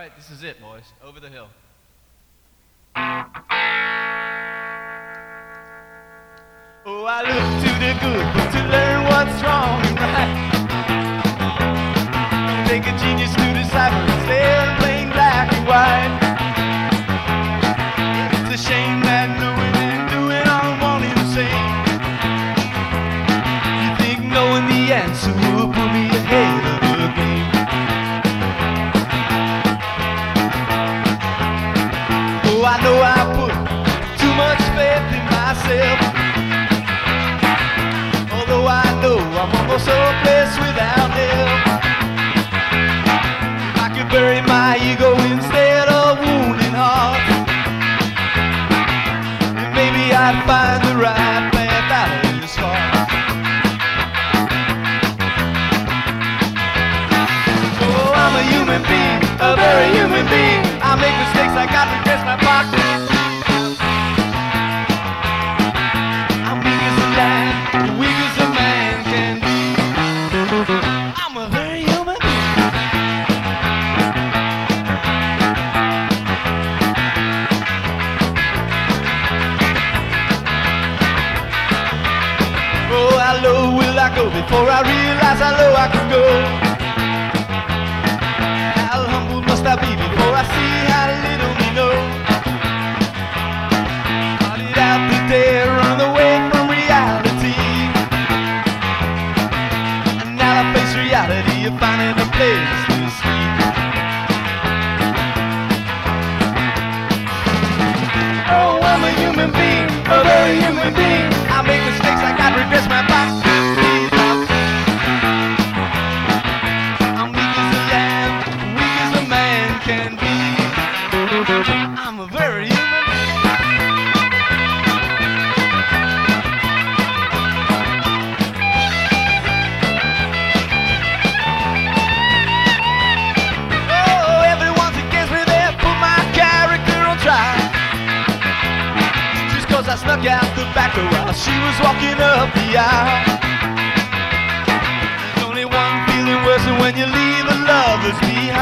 right, this is it, boys. Over the hill. Oh, I look to the good book to learn what's wrong and right. Take a genius to decipher instead of plain black and white. It's a shame that knowing and doing are one and the same. You think knowing the answer will put me ahead of the game. Oh, I know I put too much faith in myself. Although I know I'm almost hopeless without help. If I could bury my ego instead of wounding heart, then maybe I'd find the right path out of this far. Oh, I'm a human being, a very human being. I make mistakes, I got to dress my pocket. I'm weak as a lion, weak as a man can be. I'm a very human being. Oh, how low will I go before I realize how low I can go? How humble must I be before I see how little we know? Started out the day, run away from reality, and now I face reality of finding a place to sleep. Oh, I'm a human being, a very human being. I make mistakes, I got regrets, my box. I'm weak as a lamb, weak as a man can be. I'm a very human being. Oh, everyone's against me, they put my character on trial. Just 'cause I snuck out the back door while she was walking up the aisle. There's only one feeling worse than when you leave the lovers behind.